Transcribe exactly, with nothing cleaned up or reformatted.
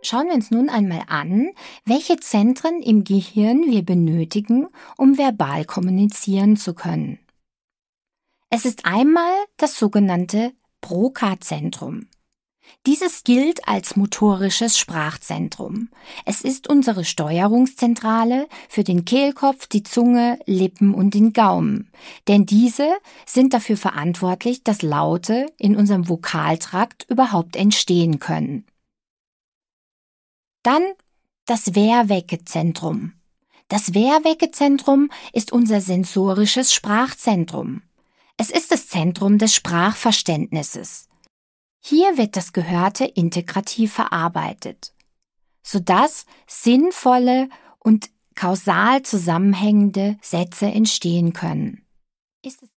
Schauen wir uns nun einmal an, welche Zentren im Gehirn wir benötigen, um verbal kommunizieren zu können. Es ist einmal das sogenannte Broca-Zentrum. Dieses gilt als motorisches Sprachzentrum. Es ist unsere Steuerungszentrale für den Kehlkopf, die Zunge, Lippen und den Gaumen, denn diese sind dafür verantwortlich, dass Laute in unserem Vokaltrakt überhaupt entstehen können. Dann das Wehrweckezentrum. Das Wehrweckezentrum ist unser sensorisches Sprachzentrum. Es ist das Zentrum des Sprachverständnisses. Hier wird das Gehörte integrativ verarbeitet, sodass sinnvolle und kausal zusammenhängende Sätze entstehen können. Ist es